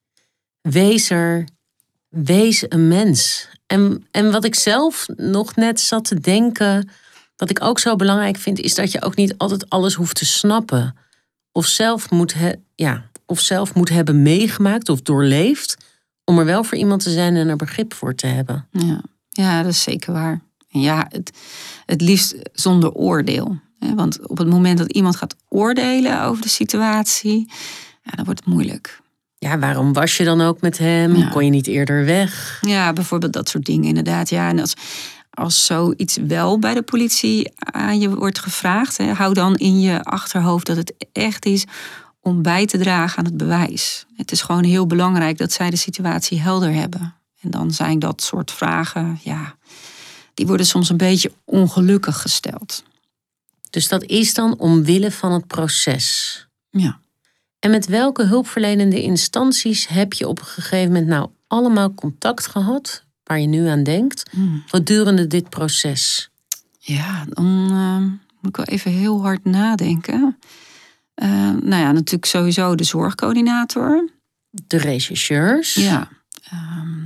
Wees er, wees een mens. En, en wat ik zelf nog net zat te denken, wat ik ook zo belangrijk vind, is dat je ook niet altijd alles hoeft te snappen. Of zelf moet, he, ja, of zelf moet hebben meegemaakt of doorleefd, om er wel voor iemand te zijn en er begrip voor te hebben. Ja, ja, dat is zeker waar. En ja, het, het liefst zonder oordeel. Want op het moment dat iemand gaat oordelen over de situatie, ja, dan wordt het moeilijk. Ja, waarom was je dan ook met hem? Ja. Kon je niet eerder weg? Ja, bijvoorbeeld dat soort dingen inderdaad. Ja, en als, als zoiets wel bij de politie aan je wordt gevraagd, hè, hou dan in je achterhoofd dat het echt is om bij te dragen aan het bewijs. Het is gewoon heel belangrijk dat zij de situatie helder hebben. En dan zijn dat soort vragen, ja, die worden soms een beetje ongelukkig gesteld. Dus dat is dan omwille van het proces. Ja. En met welke hulpverlenende instanties heb je op een gegeven moment nou allemaal contact gehad, waar je nu aan denkt, mm. gedurende dit proces? Ja, dan uh, moet ik wel even heel hard nadenken. Uh, nou ja, natuurlijk sowieso de zorgcoördinator. De rechercheurs. Ja. Um,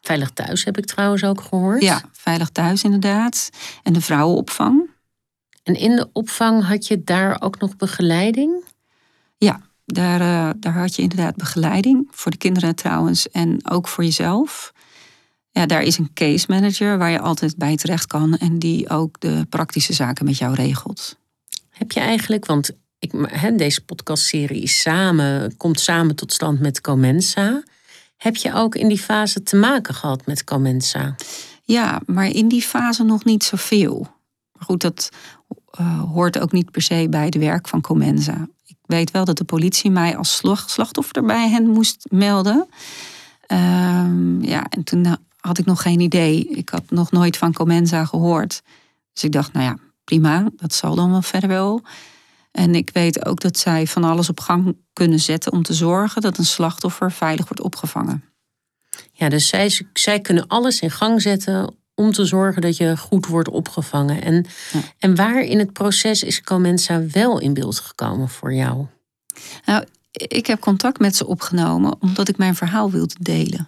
Veilig Thuis heb ik trouwens ook gehoord. Ja, Veilig Thuis inderdaad. En de vrouwenopvang. En in de opvang had je daar ook nog begeleiding? Ja, daar, uh, daar had je inderdaad begeleiding. Voor de kinderen trouwens en ook voor jezelf. Ja, daar is een case manager waar je altijd bij terecht kan. En die ook de praktische zaken met jou regelt. Heb je eigenlijk, want ik, he, deze podcastserie is samen, komt samen tot stand met Comensa. Heb je ook in die fase te maken gehad met Comensa? Ja, maar in die fase nog niet zoveel. Maar goed, dat uh, hoort ook niet per se bij het werk van Comensa. Ik weet wel dat de politie mij als slachtoffer bij hen moest melden. Uh, ja, en toen had ik nog geen idee. Ik had nog nooit van Comensa gehoord. Dus ik dacht, nou ja, prima, dat zal dan wel verder wel. En ik weet ook dat zij van alles op gang kunnen zetten om te zorgen dat een slachtoffer veilig wordt opgevangen. Ja, dus zij, zij kunnen alles in gang zetten om te zorgen dat je goed wordt opgevangen. En, ja. en waar in het proces is Comensa wel in beeld gekomen voor jou? Nou, ik heb contact met ze opgenomen omdat ik mijn verhaal wilde delen.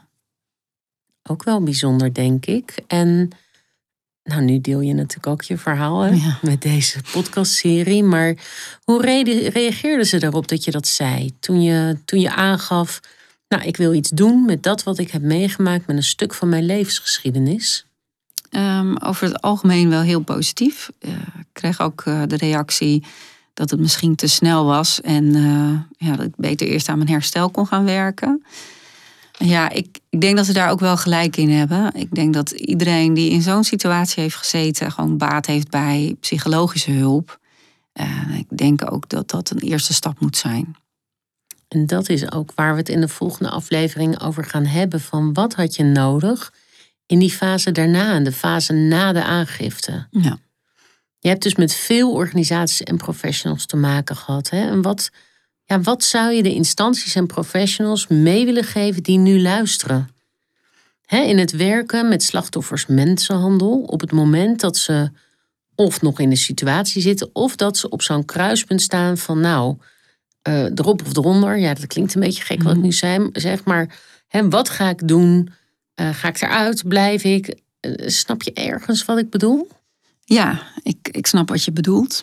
Ook wel bijzonder, denk ik. En nou, nu deel je natuurlijk ook je verhaal hè, ja. met deze podcastserie. Maar hoe re- reageerden ze daarop dat je dat zei? Toen je, toen je aangaf, nou, ik wil iets doen met dat wat ik heb meegemaakt, met een stuk van mijn levensgeschiedenis. Um, over het algemeen wel heel positief. Uh, ik kreeg ook uh, de reactie dat het misschien te snel was. En uh, ja, dat ik beter eerst aan mijn herstel kon gaan werken. Ja, ik, ik denk dat ze daar ook wel gelijk in hebben. Ik denk dat iedereen die in zo'n situatie heeft gezeten gewoon baat heeft bij psychologische hulp. Uh, ik denk ook dat dat een eerste stap moet zijn. En dat is ook waar we het in de volgende aflevering over gaan hebben. Van wat had je nodig in die fase daarna, in de fase na de aangifte? Ja. Je hebt dus met veel organisaties en professionals te maken gehad. Hè? En wat, ja, wat zou je de instanties en professionals mee willen geven die nu luisteren? Hè, in het werken met slachtoffers mensenhandel, op het moment dat ze of nog in de situatie zitten, of dat ze op zo'n kruispunt staan van nou, uh, erop of eronder. Ja, dat klinkt een beetje gek wat ik nu zei, zeg, maar hè, wat ga ik doen? Uh, ga ik eruit? Blijf ik? Uh, snap je ergens wat ik bedoel? Ja, ik, ik snap wat je bedoelt.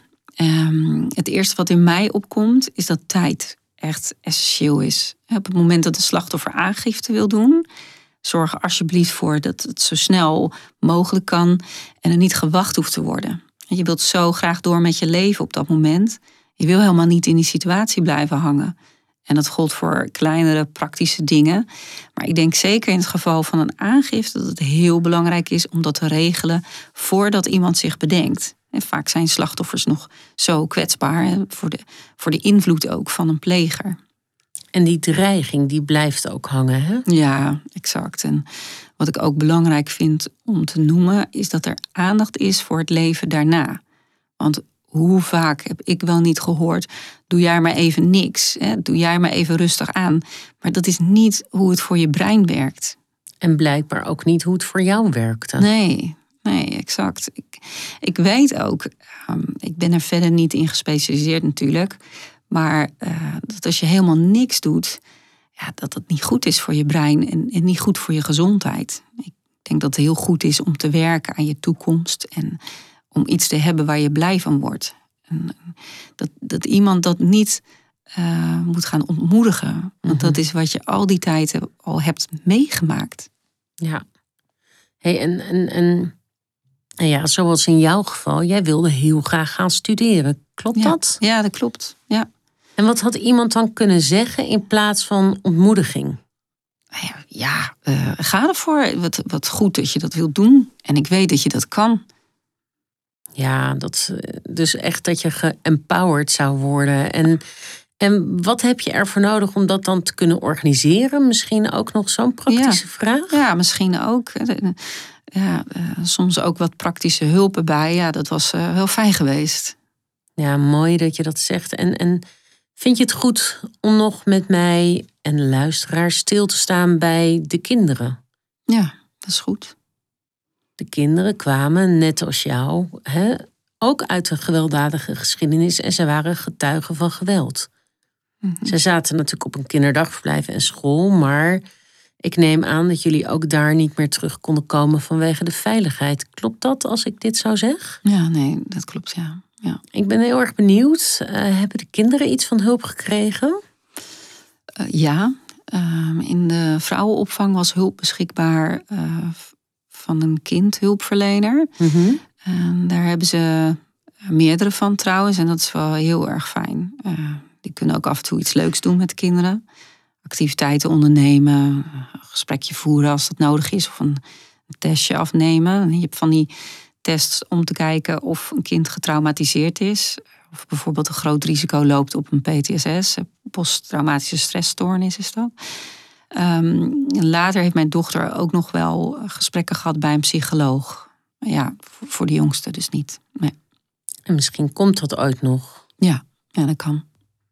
Um, het eerste wat in mij opkomt is dat tijd echt essentieel is. Op het moment dat de slachtoffer aangifte wil doen, zorg er alsjeblieft voor dat het zo snel mogelijk kan en er niet gewacht hoeft te worden. Je wilt zo graag door met je leven op dat moment. Je wil helemaal niet in die situatie blijven hangen. En dat gold voor kleinere praktische dingen. Maar ik denk zeker in het geval van een aangifte dat het heel belangrijk is om dat te regelen voordat iemand zich bedenkt. En vaak zijn slachtoffers nog zo kwetsbaar hè, voor de, voor de invloed ook van een pleger. En die dreiging die blijft ook hangen, hè? Ja, exact. En wat ik ook belangrijk vind om te noemen is dat er aandacht is voor het leven daarna. Want hoe vaak heb ik wel niet gehoord, doe jij maar even niks. Hè? Doe jij maar even rustig aan. Maar dat is niet hoe het voor je brein werkt. En blijkbaar ook niet hoe het voor jou werkte. Nee, nee, exact. Ik, ik weet ook, um, ik ben er verder niet in gespecialiseerd natuurlijk. Maar uh, dat als je helemaal niks doet, ja, dat dat niet goed is voor je brein en, en niet goed voor je gezondheid. Ik denk dat het heel goed is om te werken aan je toekomst en om iets te hebben waar je blij van wordt. En dat, dat iemand dat niet uh, moet gaan ontmoedigen. Want mm-hmm. dat is wat je al die tijd al hebt meegemaakt. Ja. Hey, en, en, en, en ja, zoals in jouw geval, jij wilde heel graag gaan studeren. Klopt ja. dat? Ja, dat klopt. Ja. En wat had iemand dan kunnen zeggen in plaats van ontmoediging? Ja, ja uh, ga ervoor. Wat, wat goed dat je dat wilt doen. En ik weet dat je dat kan. Ja, dat, dus echt dat je geempowered zou worden. En, en wat heb je ervoor nodig om dat dan te kunnen organiseren? Misschien ook nog zo'n praktische ja. vraag? Ja, misschien ook. Ja, uh, soms ook wat praktische hulp erbij. Ja, dat was uh, wel fijn geweest. Ja, mooi dat je dat zegt. En, en vind je het goed om nog met mij en de luisteraars stil te staan bij de kinderen? Ja, dat is goed. De kinderen kwamen, net als jou, hè, ook uit een gewelddadige geschiedenis en ze waren getuigen van geweld. Mm-hmm. Ze zaten natuurlijk op een kinderdagverblijf en school, maar Ik neem aan dat jullie ook daar niet meer terug konden komen vanwege de veiligheid. Klopt dat als ik dit zo zeg? Ja, nee, dat klopt, ja. ja. Ik ben heel erg benieuwd. Uh, hebben de kinderen iets van hulp gekregen? Uh, ja, uh, in de vrouwenopvang was hulp beschikbaar uh, van een kindhulpverlener. Mm-hmm. Uh, daar hebben ze meerdere van trouwens en dat is wel heel erg fijn. Uh, die kunnen ook af en toe iets leuks doen met de kinderen. Activiteiten ondernemen, een gesprekje voeren als dat nodig is of een testje afnemen. Je hebt van die tests om te kijken of een kind getraumatiseerd is. Of bijvoorbeeld een groot risico loopt op een P T S S, posttraumatische stressstoornis is dat. Um, later heeft mijn dochter ook nog wel gesprekken gehad bij een psycholoog. Ja, voor de jongste dus niet. Nee. En misschien komt dat ooit nog. Ja, ja, dat kan.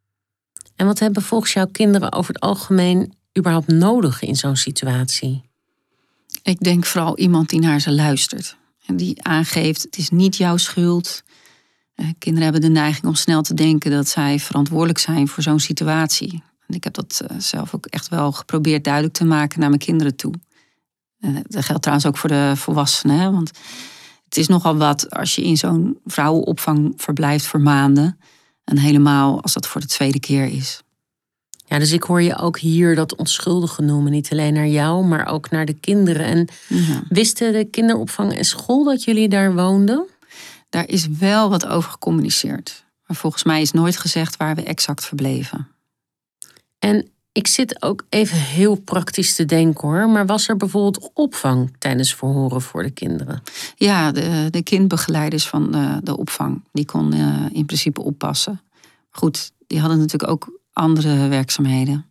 En wat hebben volgens jouw kinderen over het algemeen überhaupt nodig in zo'n situatie? Ik denk vooral iemand die naar ze luistert. En die aangeeft, het is niet jouw schuld. Kinderen hebben de neiging om snel te denken dat zij verantwoordelijk zijn voor zo'n situatie. En ik heb dat zelf ook echt wel geprobeerd duidelijk te maken naar mijn kinderen toe. En dat geldt trouwens ook voor de volwassenen. Hè? Want het is nogal wat als je in zo'n vrouwenopvang verblijft voor maanden. En helemaal als dat voor de tweede keer is. Ja, dus ik hoor je ook hier dat onschuldige noemen. Niet alleen naar jou, maar ook naar de kinderen. En ja. Wisten de kinderopvang en school dat jullie daar woonden? Daar is wel wat over gecommuniceerd. Maar volgens mij is nooit gezegd waar we exact verbleven. En ik zit ook even heel praktisch te denken hoor. Maar was er bijvoorbeeld opvang tijdens verhoren voor de kinderen? Ja, de, de kindbegeleiders van de, de opvang. Die kon uh, in principe oppassen. Goed, die hadden natuurlijk ook andere werkzaamheden.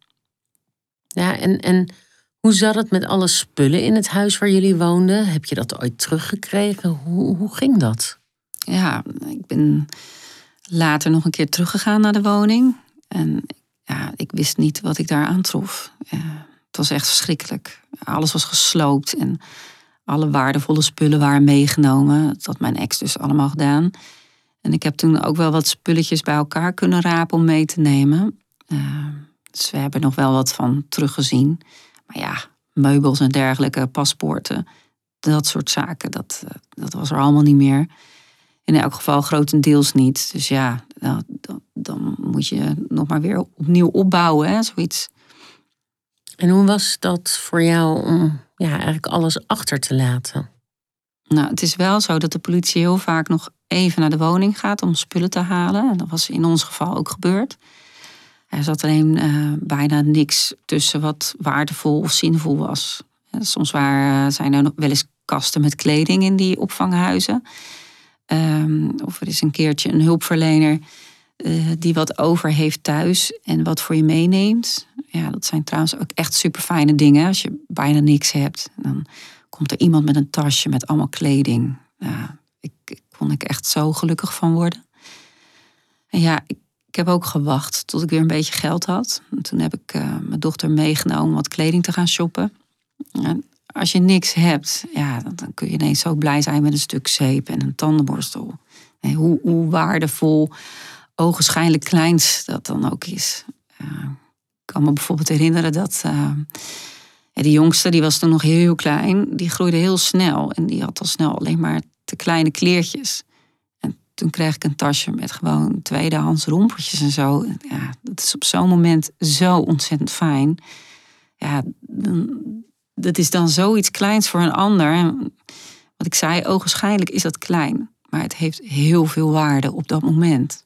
Ja, en, en hoe zat het met alle spullen in het huis waar jullie woonden? Heb je dat ooit teruggekregen? Hoe, hoe ging dat? Ja, ik ben later nog een keer teruggegaan naar de woning. En ja, ik wist niet wat ik daar aantrof. Ja, het was echt verschrikkelijk. Alles was gesloopt en alle waardevolle spullen waren meegenomen. Dat had mijn ex dus allemaal gedaan. En ik heb toen ook wel wat spulletjes bij elkaar kunnen rapen om mee te nemen. Uh, dus we hebben nog wel wat van teruggezien. Maar ja, meubels en dergelijke, paspoorten, dat soort zaken, dat, dat was er allemaal niet meer. In elk geval grotendeels niet. Dus ja, dan, dan moet je nog maar weer opnieuw opbouwen, hè, zoiets. En hoe was dat voor jou om ja, eigenlijk alles achter te laten? Nou, het is wel zo dat de politie heel vaak nog even naar de woning gaat om spullen te halen. En dat was in ons geval ook gebeurd. Er zat alleen uh, bijna niks tussen wat waardevol of zinvol was. Soms waren, zijn er nog wel eens kasten met kleding in die opvanghuizen. Um, of er is een keertje een hulpverlener uh, die wat over heeft thuis en wat voor je meeneemt. Ja, dat zijn trouwens ook echt super fijne dingen. Als je bijna niks hebt, dan komt er iemand met een tasje met allemaal kleding. Ja, ik, ik kon ik echt zo gelukkig van worden. En ja, ik, ik heb ook gewacht tot ik weer een beetje geld had. En toen heb ik uh, mijn dochter meegenomen om wat kleding te gaan shoppen. En als je niks hebt, ja, dan kun je ineens zo blij zijn met een stuk zeep en een tandenborstel. Nee, hoe, hoe waardevol, ogenschijnlijk kleins dat dan ook is. Uh, ik kan me bijvoorbeeld herinneren dat uh, de jongste, die was toen nog heel klein, die groeide heel snel. En die had al snel alleen maar te kleine kleertjes. En toen kreeg ik een tasje met gewoon tweedehands rompertjes en zo. Ja, dat is op zo'n moment zo ontzettend fijn. Ja, dan, dat is dan zoiets kleins voor een ander. En wat ik zei, ogenschijnlijk is dat klein. Maar het heeft heel veel waarde op dat moment.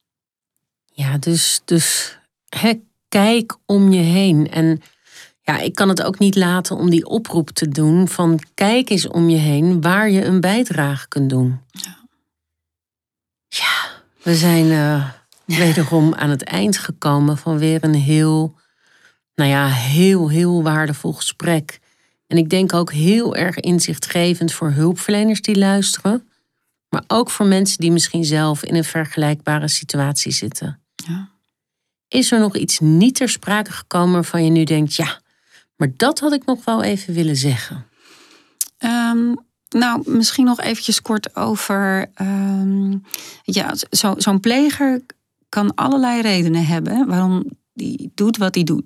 Ja, dus, dus hè, kijk om je heen. En ja, ik kan het ook niet laten om die oproep te doen van kijk eens om je heen waar je een bijdrage kunt doen. Ja, ja we zijn uh, wederom aan het eind gekomen van weer een heel, nou ja, heel, heel waardevol gesprek. En ik denk ook heel erg inzichtgevend voor hulpverleners die luisteren. Maar ook voor mensen die misschien zelf in een vergelijkbare situatie zitten. ja. Is er nog iets niet ter sprake gekomen waarvan je nu denkt, ja, maar dat had ik nog wel even willen zeggen? Um, nou, misschien nog eventjes kort over, um, ja, zo, zo'n pleger kan allerlei redenen hebben waarom die doet wat hij doet.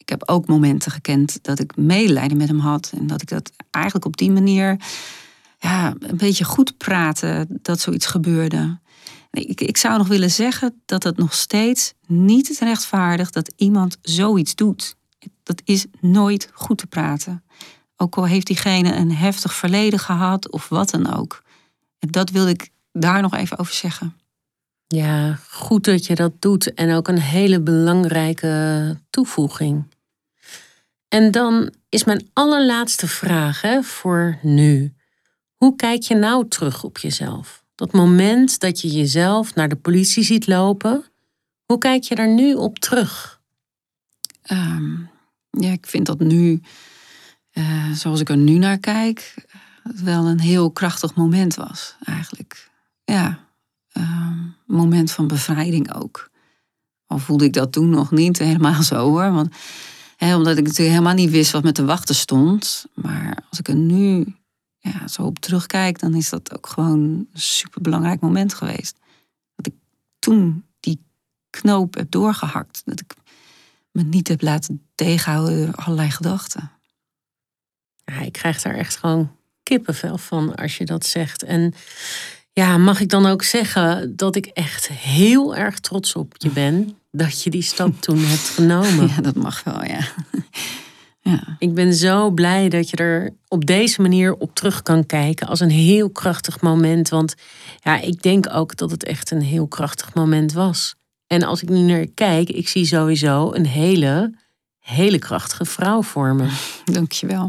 Ik heb ook momenten gekend dat ik medelijden met hem had. En dat ik dat eigenlijk op die manier ja, een beetje goed praatte dat zoiets gebeurde. Ik, ik zou nog willen zeggen dat het nog steeds niet het rechtvaardigt dat iemand zoiets doet. Dat is nooit goed te praten. Ook al heeft diegene een heftig verleden gehad of wat dan ook. Dat wilde ik daar nog even over zeggen. Ja, goed dat je dat doet. En ook een hele belangrijke toevoeging. En dan is mijn allerlaatste vraag hè, voor nu. Hoe kijk je nou terug op jezelf? Dat moment dat je jezelf naar de politie ziet lopen. Hoe kijk je daar nu op terug? Um, ja, ik vind dat nu, uh, zoals ik er nu naar kijk, het wel een heel krachtig moment was eigenlijk. Ja, een uh, moment van bevrijding ook. Al voelde ik dat toen nog niet helemaal zo hoor. Want, hè, omdat ik natuurlijk helemaal niet wist wat me te wachten stond. Maar als ik er nu ja, zo op terugkijk, dan is dat ook gewoon een superbelangrijk moment geweest. Dat ik toen die knoop heb doorgehakt. Dat ik me niet heb laten tegenhouden door allerlei gedachten. Ja, ik krijg daar echt gewoon kippenvel van als je dat zegt. En ja, mag ik dan ook zeggen dat ik echt heel erg trots op je ben dat je die stap toen hebt genomen. Ja, dat mag wel, ja. Ja. Ik ben zo blij dat je er op deze manier op terug kan kijken als een heel krachtig moment. Want ja, ik denk ook dat het echt een heel krachtig moment was. En als ik nu naar je kijk, ik zie sowieso een hele, hele krachtige vrouw voor me. Dankjewel.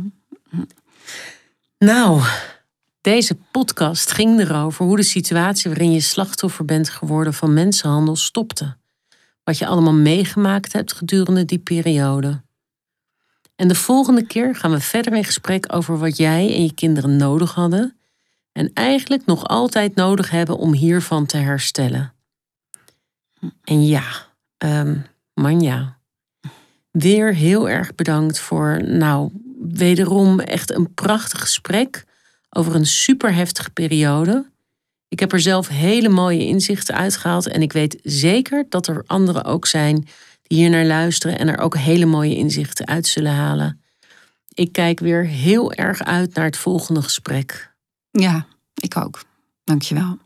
Nou, deze podcast ging erover hoe de situatie waarin je slachtoffer bent geworden van mensenhandel stopte. Wat je allemaal meegemaakt hebt gedurende die periode. En de volgende keer gaan we verder in gesprek over wat jij en je kinderen nodig hadden. En eigenlijk nog altijd nodig hebben om hiervan te herstellen. En ja, um, Manja, weer heel erg bedankt voor, nou, wederom echt een prachtig gesprek over een super heftige periode. Ik heb er zelf hele mooie inzichten uitgehaald en ik weet zeker dat er anderen ook zijn die hier naar luisteren en er ook hele mooie inzichten uit zullen halen. Ik kijk weer heel erg uit naar het volgende gesprek. Ja, ik ook. Dankjewel.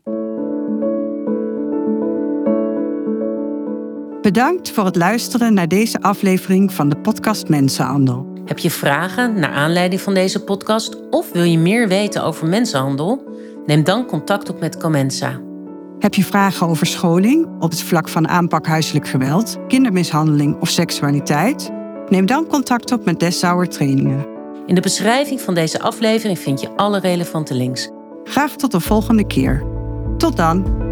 Bedankt voor het luisteren naar deze aflevering van de podcast Mensenhandel. Heb je vragen naar aanleiding van deze podcast of wil je meer weten over mensenhandel? Neem dan contact op met Comensa. Heb je vragen over scholing op het vlak van aanpak huiselijk geweld, kindermishandeling of seksualiteit? Neem dan contact op met Dessauer Trainingen. In de beschrijving van deze aflevering vind je alle relevante links. Graag tot de volgende keer. Tot dan!